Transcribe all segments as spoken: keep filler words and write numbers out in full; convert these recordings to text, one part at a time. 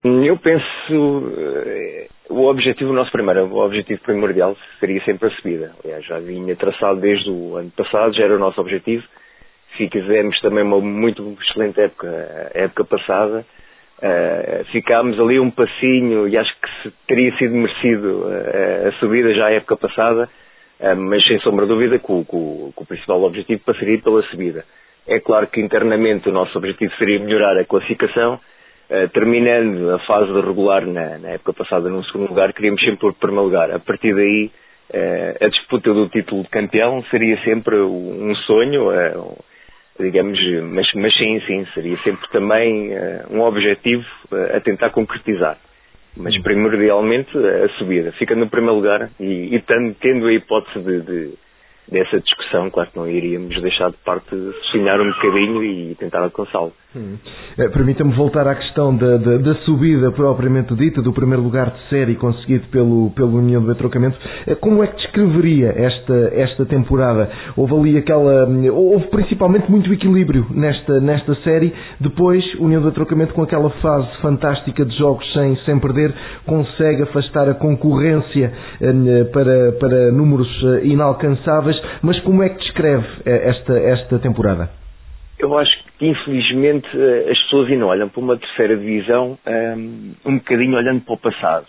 Eu penso, eh, o objetivo, o nosso primeiro, o objetivo primordial seria sempre a subida. Aliás, já vinha traçado desde o ano passado, já era o nosso objetivo. Fizemos também uma muito excelente época, a época passada. Uh, ficámos ali um passinho e acho que se, teria sido merecido uh, a subida já a época passada, uh, mas sem sombra de dúvida que o, que, o, que o principal objetivo passaria pela subida. É claro que internamente o nosso objetivo seria melhorar a classificação, uh, terminando a fase de regular na, na época passada no segundo lugar, queríamos sempre por primeiro lugar. A partir daí, uh, a disputa do título de campeão seria sempre um sonho, uh, digamos, mas, mas sim, sim, seria sempre também uh, um objetivo uh, a tentar concretizar. Mas primordialmente a subida. Fica no primeiro lugar e, e tendo, tendo a hipótese de, de, dessa discussão, claro que não iríamos deixar de parte de sonhar um bocadinho e tentar alcançá-lo. Hum. É, permita-me voltar à questão da, da, da subida propriamente dita, do primeiro lugar de série conseguido pelo, pelo União do Betrocamento. Como é que descreveria esta, esta temporada? Houve ali aquela... Houve principalmente muito equilíbrio nesta, nesta série. Depois, o União do Betrocamento, com aquela fase fantástica de jogos sem, sem perder, consegue afastar a concorrência eh, para, para números eh, inalcançáveis. Mas como é que descreve eh, esta, esta temporada? Eu acho que, infelizmente, as pessoas ainda olham para uma terceira divisão um, um bocadinho olhando para o passado.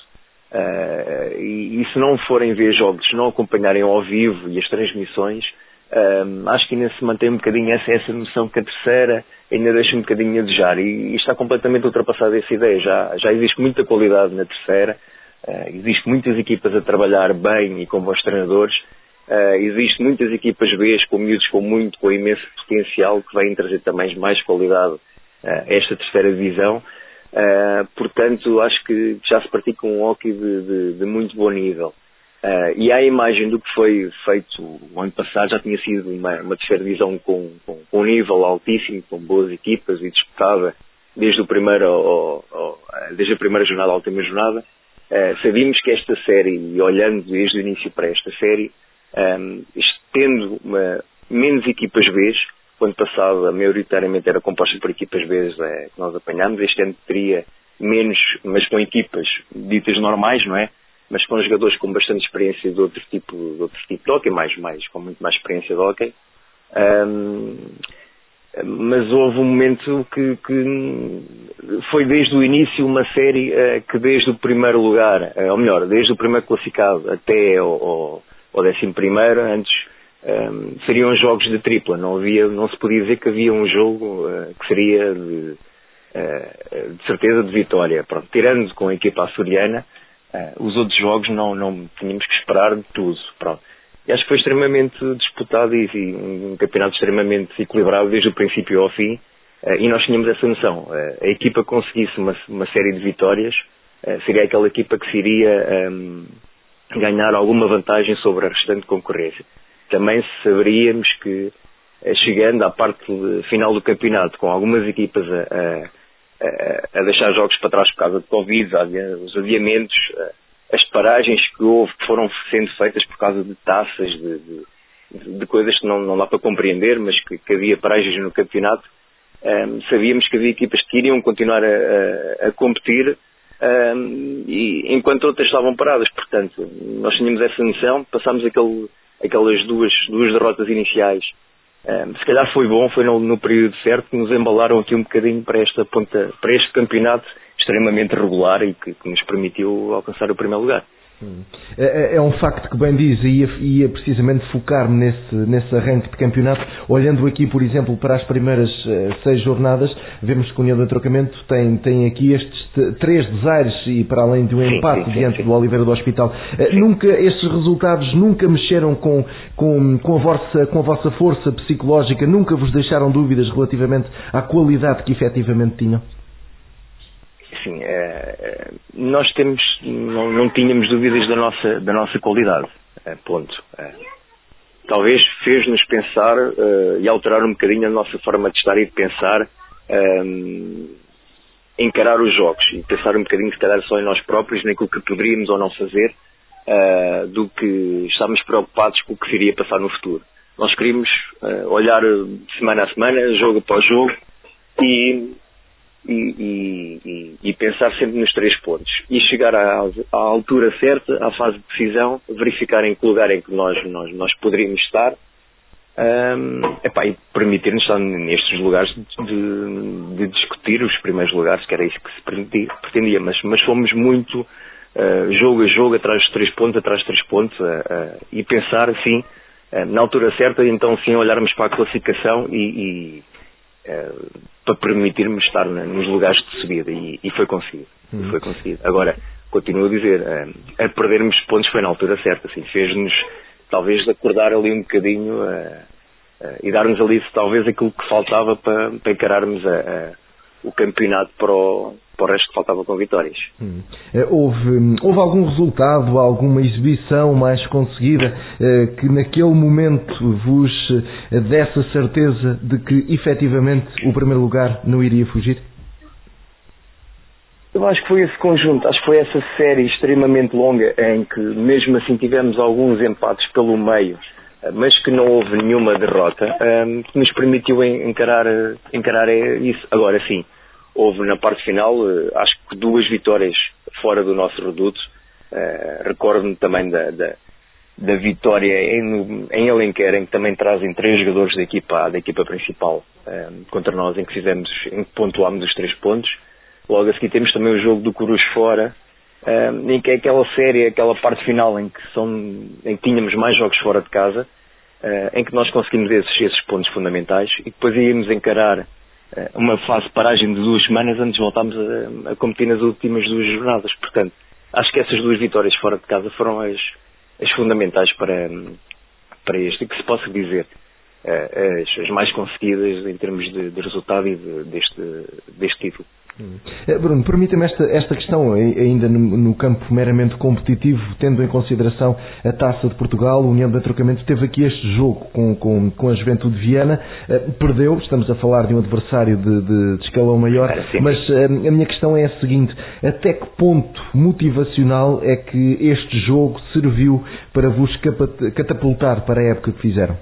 Uh, e, e se não forem ver jogos, se não acompanharem ao vivo e as transmissões, um, acho que ainda se mantém um bocadinho essa, essa noção que a terceira ainda deixa um bocadinho a desejar. E, e está completamente ultrapassada essa ideia. Já, já existe muita qualidade na terceira, uh, existe muitas equipas a trabalhar bem e com bons treinadores. Uh, Existem muitas equipas B com miúdos com muito, com imenso potencial que vêm trazer também mais qualidade uh, a esta terceira divisão. Uh, portanto, acho que já se pratica um hóquei de, de, de muito bom nível. Uh, e à imagem do que foi feito o ano passado, já tinha sido uma, uma terceira divisão com, com, com um nível altíssimo, com boas equipas e disputada desde, o primeiro, ao, ao, desde a primeira jornada à última jornada. Uh, sabíamos que esta série, e olhando desde o início para esta série, Um, tendo uma, menos equipas B, o ano passado maioritariamente era composta por equipas B é, que nós apanhámos, este ano teria menos, mas com equipas ditas normais, não é? Mas com jogadores com bastante experiência de outro tipo de, outro tipo de hóquei, mais, mais, com muito mais experiência de hóquei. Um, mas houve um momento que, que foi desde o início uma série uh, que desde o primeiro lugar, uh, ou melhor, desde o primeiro classificado até ao, ao ou décimo primeiro, antes um, seriam jogos de tripla, não, havia, não se podia dizer que havia um jogo uh, que seria de, uh, de certeza de vitória. Pronto, tirando com a equipa açoriana, uh, os outros jogos não, não tínhamos que esperar de tudo. Pronto. E acho que foi extremamente disputado e, e um campeonato extremamente equilibrado desde o princípio ao fim, uh, e nós tínhamos essa noção. Uh, a equipa conseguisse uma, uma série de vitórias, uh, seria aquela equipa que se iria... Um, ganhar alguma vantagem sobre a restante concorrência. Também saberíamos que, chegando à parte final do campeonato, com algumas equipas a, a, a deixar jogos para trás por causa de Covid, os adiamentos, as paragens que houve, que foram sendo feitas por causa de taças, de, de, de coisas que não, não dá para compreender, mas que, que havia paragens no campeonato, um, sabíamos que havia equipas que iriam continuar a, a, a competir, Um, e enquanto outras estavam paradas. Portanto, nós tínhamos essa noção, passámos aquele, aquelas duas, duas derrotas iniciais. Um, se calhar foi bom, foi no, no período certo, que nos embalaram aqui um bocadinho para, esta ponta, para este campeonato extremamente regular e que, que nos permitiu alcançar o primeiro lugar. É, é um facto que bem diz, e ia, ia precisamente focar-me nesse, nesse arranque de campeonato. Olhando aqui, por exemplo, para as primeiras uh, seis jornadas, vemos que o União do Betrocamento tem, tem aqui estes t- três desaires, e para além de um sim, empate sim, diante sim, sim. do Oliveira do Hospital, uh, nunca, estes resultados nunca mexeram com, com, com, a vossa, com a vossa força psicológica, nunca vos deixaram dúvidas relativamente à qualidade que efetivamente tinham? Sim, é, nós temos, não, não tínhamos dúvidas da nossa, da nossa qualidade, é, ponto. É, talvez fez-nos pensar uh, e alterar um bocadinho a nossa forma de estar e de pensar, um, encarar os jogos e pensar um bocadinho se calhar só em nós próprios, naquilo que poderíamos ou não fazer, uh, do que estávamos preocupados com o que iria passar no futuro. Nós queríamos uh, olhar semana a semana, jogo após jogo, e e, e, e, e pensar sempre nos três pontos. E chegar à, à altura certa, à fase de decisão, verificar em que lugar é que nós, nós, nós poderíamos estar, um, epá, e permitir-nos estar nestes lugares de, de, de discutir os primeiros lugares, que era isso que se pretendia. Mas, mas fomos muito uh, jogo a jogo, atrás dos três pontos, atrás dos três pontos, uh, uh, e pensar assim, na altura certa, então sim olharmos para a classificação e, e uh, para permitirmos estar na, nos lugares de subida, e, e foi conseguido. Uhum. Foi conseguido. Agora, continuo a dizer, uh, a perdermos pontos foi na altura certa, assim, fez-nos talvez acordar ali um bocadinho uh, uh, e dar-nos ali talvez aquilo que faltava para, para encararmos a, a, o campeonato para o, para o resto que faltava com vitórias. Hum. Houve, houve algum resultado, alguma exibição mais conseguida eh, que naquele momento vos desse a certeza de que efetivamente o primeiro lugar não iria fugir? Eu acho que foi esse conjunto, acho que foi essa série extremamente longa em que mesmo assim tivemos alguns empates pelo meio, mas que não houve nenhuma derrota, que nos permitiu encarar, encarar isso. Agora sim, houve na parte final, acho que duas vitórias fora do nosso reduto. Recordo-me também da, da, da vitória em, em Alenquer, em que também trazem três jogadores da equipa, da equipa principal contra nós, em que fizemos, em que pontuámos os três pontos. Logo a seguir temos também o jogo do Corujo fora, um, em que é aquela série, aquela parte final em que, são, em que tínhamos mais jogos fora de casa, uh, em que nós conseguimos esses, esses pontos fundamentais, e depois íamos encarar uh, uma fase de paragem de duas semanas antes de voltarmos a, a competir nas últimas duas jornadas. Portanto, acho que essas duas vitórias fora de casa foram as, as fundamentais para, para este, e que se possa dizer uh, as, as mais conseguidas em termos de, de resultado e de, deste, deste título. Bruno, permita-me esta, esta questão ainda no, no campo meramente competitivo, tendo em consideração a Taça de Portugal. A União de Betrocamento teve aqui este jogo com, com, com a Juventude de Viana, uh, perdeu, estamos a falar de um adversário de, de, de escalão maior, mas uh, a minha questão é a seguinte: até que ponto motivacional é que este jogo serviu para vos catapultar para a época que fizeram?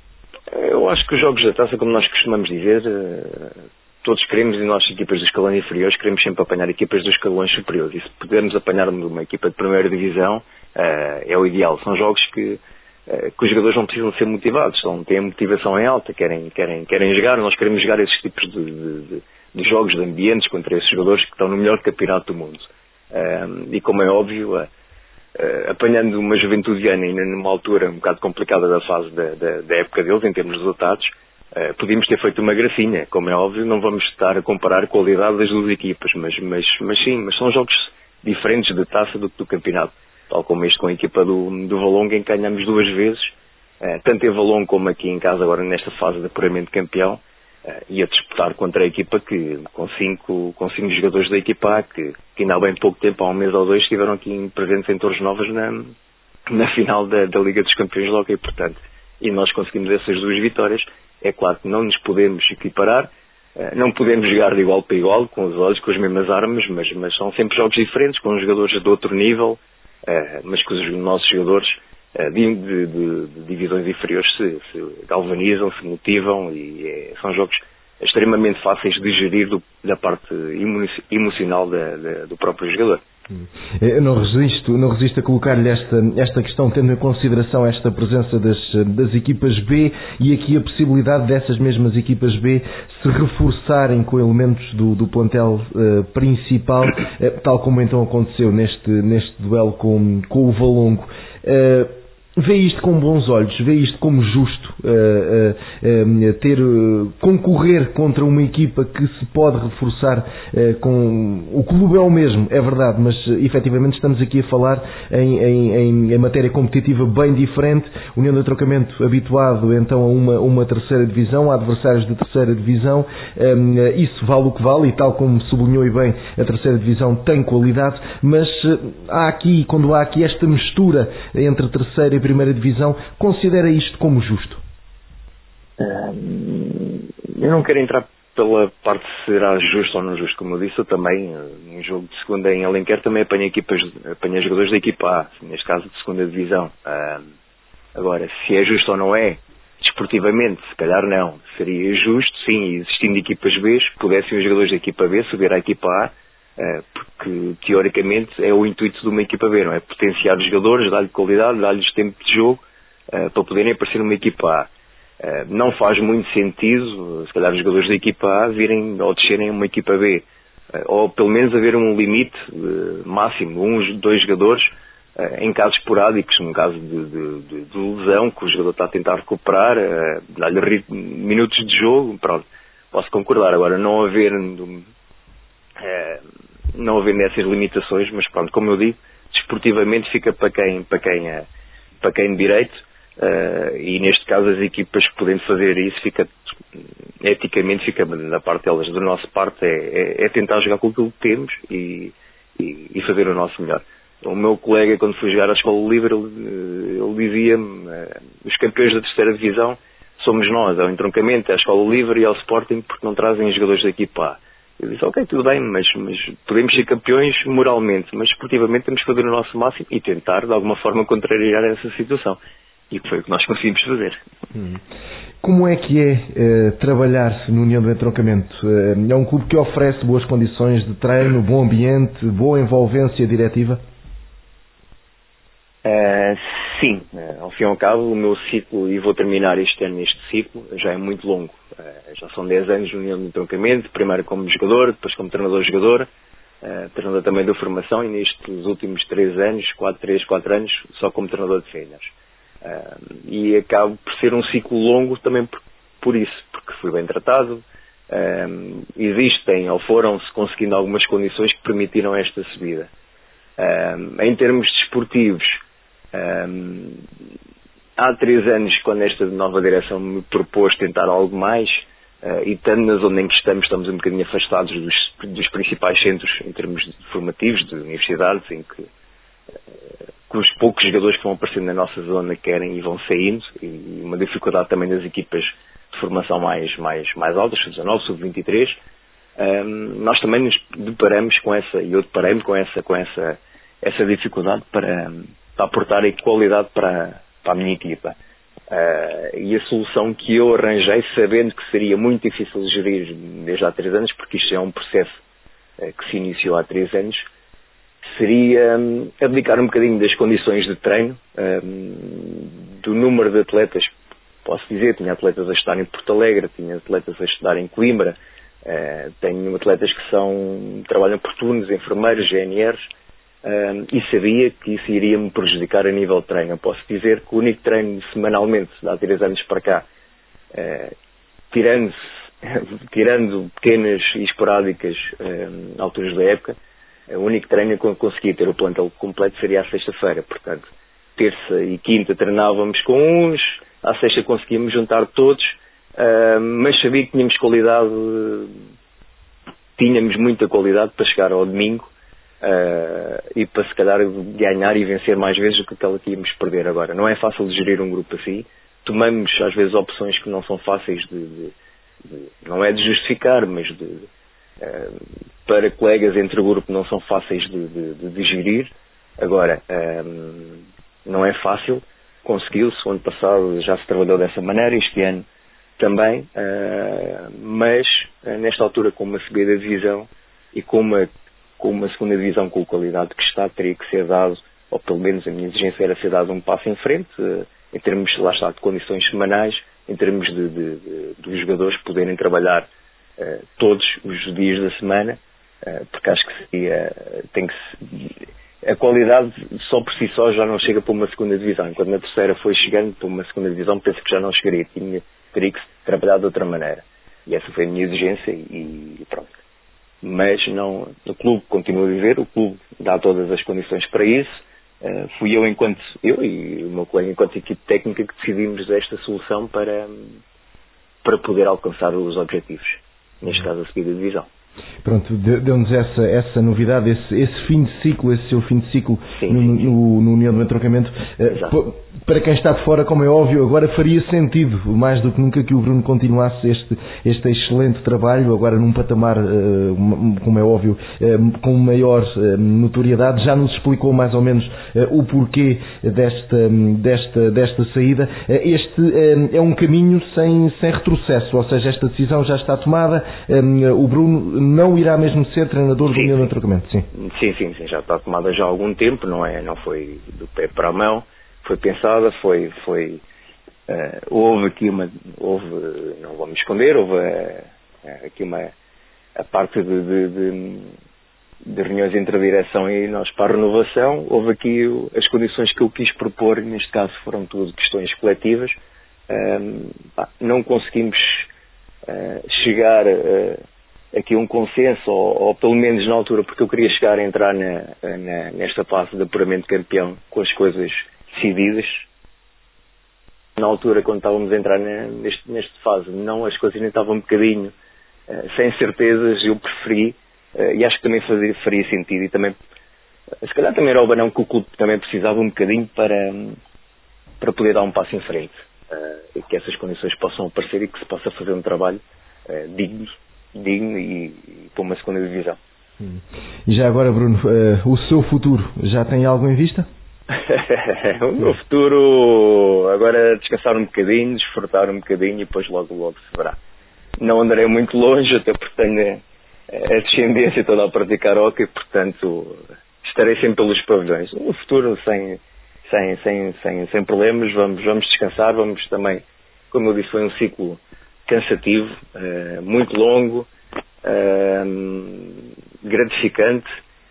Eu acho que os jogos da Taça, como nós costumamos dizer, uh... todos queremos, e nós, equipas dos escalões inferiores, queremos sempre apanhar equipas dos escalões superiores. E se pudermos apanhar uma equipa de primeira divisão, uh, é o ideal. São jogos que, uh, que os jogadores não precisam ser motivados, são, têm a motivação em alta, querem, querem, querem jogar. Nós queremos jogar esses tipos de, de, de jogos, de ambientes, contra esses jogadores que estão no melhor campeonato do mundo. Uh, e como é óbvio, uh, uh, apanhando uma Juventude Viana ainda numa altura um bocado complicada da fase da, da, da época deles, em termos de resultados, Uh, podíamos ter feito uma gracinha. Como é óbvio, não vamos estar a comparar a qualidade das duas equipas, mas, mas, mas sim, mas são jogos diferentes de taça do que do campeonato, tal como este com a equipa do, do Valongo, em que ganhamos duas vezes, uh, tanto em Valongo como aqui em casa, agora nesta fase de apuramento de campeão, uh, e a disputar contra a equipa que, com cinco, com cinco jogadores da equipa A, que, que ainda há bem pouco tempo, há um mês ou dois, estiveram aqui presentes em Torres Novas na, na final da, da Liga dos Campeões de Hóquei, portanto, e nós conseguimos essas duas vitórias. É claro que não nos podemos equiparar, não podemos jogar de igual para igual, com os olhos, com as mesmas armas, mas, mas são sempre jogos diferentes, com jogadores de outro nível, mas que os nossos jogadores de, de, de, de divisões inferiores se, se galvanizam, se motivam, e é, são jogos extremamente fáceis de gerir do, da parte emocional da, da, do próprio jogador. Eu não resisto, não resisto a colocar-lhe esta, esta questão, tendo em consideração esta presença das, das equipas B e aqui a possibilidade dessas mesmas equipas B se reforçarem com elementos do, do plantel uh, principal, uh, tal como então aconteceu neste, neste duelo com, com o Valongo. Uh, Vê isto com bons olhos, vê isto como justo, uh, uh, uh, ter, uh, concorrer contra uma equipa que se pode reforçar uh, com... O clube é o mesmo, é verdade, mas uh, efetivamente estamos aqui a falar em, em, em matéria competitiva bem diferente. União de Trocamento habituado então a uma, uma terceira divisão, a adversários de terceira divisão, um, uh, isso vale o que vale, e tal como sublinhou e bem, a terceira divisão tem qualidade, mas uh, há aqui, quando há aqui esta mistura entre terceira e primeira divisão, considera isto como justo? Eu não quero entrar pela parte se será justo ou não justo, como eu disse. Eu também, em jogo de segunda em Alenquer, também apanhei equipas, apanhei jogadores da equipa A, neste caso de segunda divisão. Agora, se é justo ou não é, desportivamente, se calhar não. Seria justo, sim, existindo equipas B, que pudessem os jogadores da equipa B subir à equipa A, porque teoricamente é o intuito de uma equipa B, não é? Potenciar os jogadores, dar-lhe qualidade, dar-lhes tempo de jogo para poderem aparecer numa equipa A. Não faz muito sentido, se calhar, os jogadores da equipa A virem ou descerem a uma equipa B, ou pelo menos haver um limite máximo, uns, dois jogadores, em casos esporádicos, num caso de, de, de, de lesão, que o jogador está a tentar recuperar, dar-lhe minutos de jogo, pronto, posso concordar. Agora, não haver, não haver nessas limitações, mas pronto, como eu digo, desportivamente fica para quem, para quem, para quem de direito, e neste caso as equipas podendo fazer isso, fica, eticamente, fica da parte delas. Da nossa parte é, é, é tentar jogar com aquilo que temos e, e, e fazer o nosso melhor. O meu colega, quando fui jogar à Escola Livre, ele, ele dizia-me, os campeões da terceira divisão somos nós, ao entroncamento, à Escola Livre e ao Sporting, porque não trazem jogadores da equipa A. Eu disse, ok, tudo bem, mas, mas podemos ser campeões moralmente, mas esportivamente temos que fazer o nosso máximo e tentar, de alguma forma, contrariar essa situação. E foi o que nós conseguimos fazer. Hum. Como é que é eh, trabalhar no União do Entroncamento? É um clube que oferece boas condições de treino, bom ambiente, boa envolvência diretiva? Uh, sim, uh, ao fim e ao cabo o meu ciclo, e vou terminar este ano neste ciclo, já é muito longo, uh, já são dez anos de União de Entroncamento, primeiro como jogador, depois como treinador-jogador, uh, treinador também da formação, e nestes últimos três anos, quatro, três, quatro anos, só como treinador de séniores. Uh, e acabo por ser um ciclo longo também por, por isso, porque fui bem tratado, uh, existem ou foram-se conseguindo algumas condições que permitiram esta subida. Uh, em termos desportivos, Um, há três anos, quando esta nova direção me propôs tentar algo mais, uh, e estando na zona em que estamos, estamos um bocadinho afastados dos, dos principais centros em termos de formativos, de universidades, em que, uh, que os poucos jogadores que vão aparecendo na nossa zona querem e vão saindo, e uma dificuldade também das equipas de formação mais, mais, mais altas, sub dezanove, sub vinte e três, um, nós também nos deparamos com essa, e eu deparei-me com essa, com essa, essa dificuldade para... para aportar qualidade para, para a minha equipa. Uh, e a solução que eu arranjei, sabendo que seria muito difícil de gerir desde há três anos, porque isto é um processo uh, que se iniciou há três anos, seria um, abdicar um bocadinho das condições de treino, um, do número de atletas. Posso dizer, tinha atletas a estudar em Porto Alegre, tinha atletas a estudar em Coimbra, uh, tenho atletas que são, trabalham por turnos, enfermeiros, G N Rs, Um, e sabia que isso iria me prejudicar a nível de treino. Eu posso dizer que o único treino semanalmente, de há três anos para cá, uh, tirando, tirando pequenas e esporádicas um, alturas da época, o único treino que eu conseguia ter o plantel completo seria à sexta-feira. Portanto, terça e quinta treinávamos com uns, à sexta conseguíamos juntar todos, uh, mas sabia que tínhamos qualidade, tínhamos muita qualidade para chegar ao domingo, Uh, e para se calhar ganhar e vencer mais vezes do que aquela que íamos perder. Agora, não é fácil de gerir um grupo assim, tomamos às vezes opções que não são fáceis de, de, de não é de justificar, mas de, uh, para colegas entre o grupo não são fáceis de, de, de digerir. Agora, um, não é fácil, conseguiu-se, o ano passado já se trabalhou dessa maneira, este ano também, uh, mas uh, nesta altura, com uma subida de divisão e com uma com uma segunda divisão com a qualidade que está, teria que ser dado, ou pelo menos a minha exigência era ser dado um passo em frente, em termos, lá está, de condições semanais, em termos de, de, de, de os jogadores poderem trabalhar uh, todos os dias da semana, uh, porque acho que seria, tem que se, a qualidade só por si só já não chega para uma segunda divisão, enquanto na terceira foi chegando para uma segunda divisão, penso que já não chegaria, tinha, teria que se trabalhar de outra maneira. E essa foi a minha exigência e, e pronto. Mas não, o clube continua a viver, o clube dá todas as condições para isso. Uh, fui eu enquanto, eu e o meu colega enquanto equipe técnica que decidimos esta solução para, para poder alcançar os objetivos, neste caso a subida de divisão. Pronto, deu-nos essa, essa novidade, esse, esse fim de ciclo, esse seu fim de ciclo sim, no, sim, sim. no, no União do Entroncamento. Uh, para quem está de fora, como é óbvio, agora faria sentido, mais do que nunca, que o Bruno continuasse este, este excelente trabalho, agora num patamar, como é óbvio, com maior notoriedade. Já nos explicou mais ou menos o porquê desta, desta, desta saída. Este é um caminho sem, sem retrocesso, ou seja, esta decisão já está tomada. O Bruno não irá mesmo ser treinador do União de Trocamento, sim? Sim, sim, sim, já está tomada já há algum tempo, não é? Não foi do pé para a mão, foi pensada, foi, foi uh, houve aqui uma, houve, não vamos esconder, houve uh, aqui uma, a parte de, de, de, de reuniões entre a direção e nós para a renovação, houve aqui as condições que eu quis propor, neste caso foram tudo questões coletivas, um, pá, não conseguimos uh, chegar uh, aqui a um consenso, ou, ou pelo menos na altura, porque eu queria chegar a entrar na, na, nesta fase de apuramento de campeão com as coisas decididas. Na altura, quando estávamos a entrar na, neste, nesta fase, não, as coisas ainda estavam um bocadinho uh, sem certezas, eu preferi, uh, e acho que também fazia, faria sentido, e também, uh, se calhar também era o banão que o clube também precisava um bocadinho para, um, para poder dar um passo em frente, uh, e que essas condições possam aparecer e que se possa fazer um trabalho uh, digno, digno e, e para uma segunda divisão. Hum. E já agora, Bruno, uh, o seu futuro já tem algo em vista? O meu futuro agora descansar um bocadinho, desfrutar um bocadinho e depois logo logo se verá. Não andarei muito longe, até porque tenho a descendência toda a praticar hóquei, portanto estarei sempre pelos pavilhões. No futuro sem, sem, sem, sem, sem problemas, vamos, vamos descansar, vamos também, como eu disse, foi um ciclo cansativo, uh, muito longo, uh, gratificante,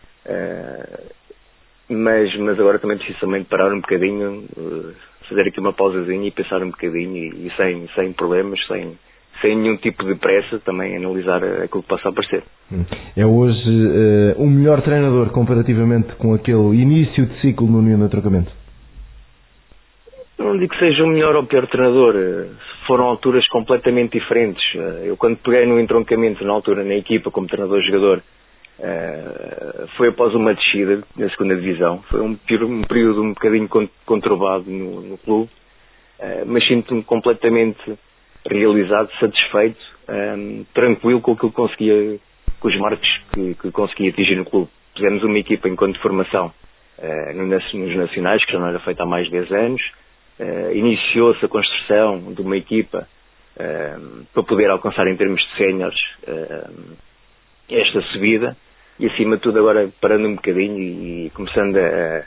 uh, Mas, mas agora também preciso também de parar um bocadinho, fazer aqui uma pausazinha e pensar um bocadinho e, e sem, sem problemas, sem, sem nenhum tipo de pressa, também analisar aquilo que possa aparecer. É hoje uh, o melhor treinador comparativamente com aquele início de ciclo no União de Trocamento? Não digo que seja o melhor ou o pior treinador, foram alturas completamente diferentes. Eu quando peguei no entroncamento na altura na equipa como treinador-jogador, Uh, foi após uma descida na segunda divisão, foi um, um período um bocadinho conturbado no, no clube, uh, mas sinto-me completamente realizado, satisfeito, um, tranquilo com aquilo que conseguia, com os marcos que, que conseguia atingir no clube. Fizemos uma equipa enquanto formação uh, nos nacionais, que já não era feita há mais de dez anos, uh, iniciou-se a construção de uma equipa uh, para poder alcançar em termos de séniores uh, esta subida. E acima de tudo agora parando um bocadinho e começando a,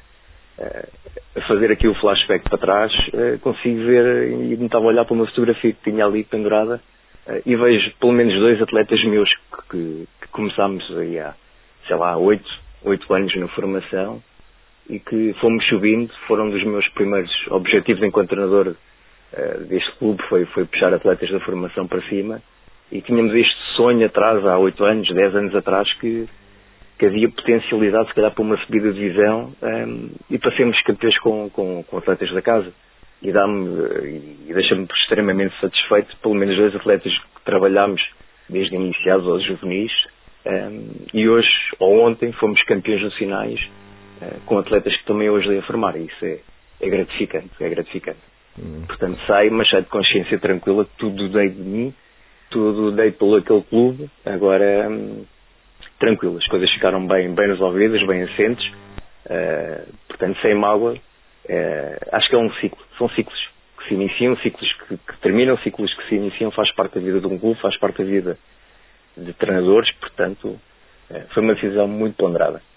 a fazer aqui o flashback para trás, consigo ver e me estava a olhar para uma fotografia que tinha ali pendurada e vejo pelo menos dois atletas meus que, que, que começámos aí há, sei lá, oito, oito anos na formação e que fomos subindo, foram dos meus primeiros objetivos enquanto treinador deste clube, foi, foi puxar atletas da formação para cima e tínhamos este sonho atrás, há oito anos, dez anos atrás, que que havia potencialidade, se calhar, para uma subida de divisão um, e para sermos campeões com, com, com atletas da casa. E, dá-me, e deixa-me extremamente satisfeito, pelo menos dois atletas que trabalhámos desde iniciados aos juvenis, um, e hoje, ou ontem, fomos campeões nacionais uh, com atletas que também hoje dei a formar. E isso é, é gratificante, é gratificante. Hum. Portanto, saio, mas saio de consciência tranquila, tudo dei de mim, tudo dei pelo aquele clube, agora... Um, tranquilo, as coisas ficaram bem, bem resolvidas, bem assentes, uh, portanto sem mágoa. Uh, acho que é um ciclo, são ciclos que se iniciam, ciclos que, que terminam, ciclos que se iniciam, faz parte da vida de um clube, faz parte da vida de treinadores, portanto uh, foi uma decisão muito ponderada.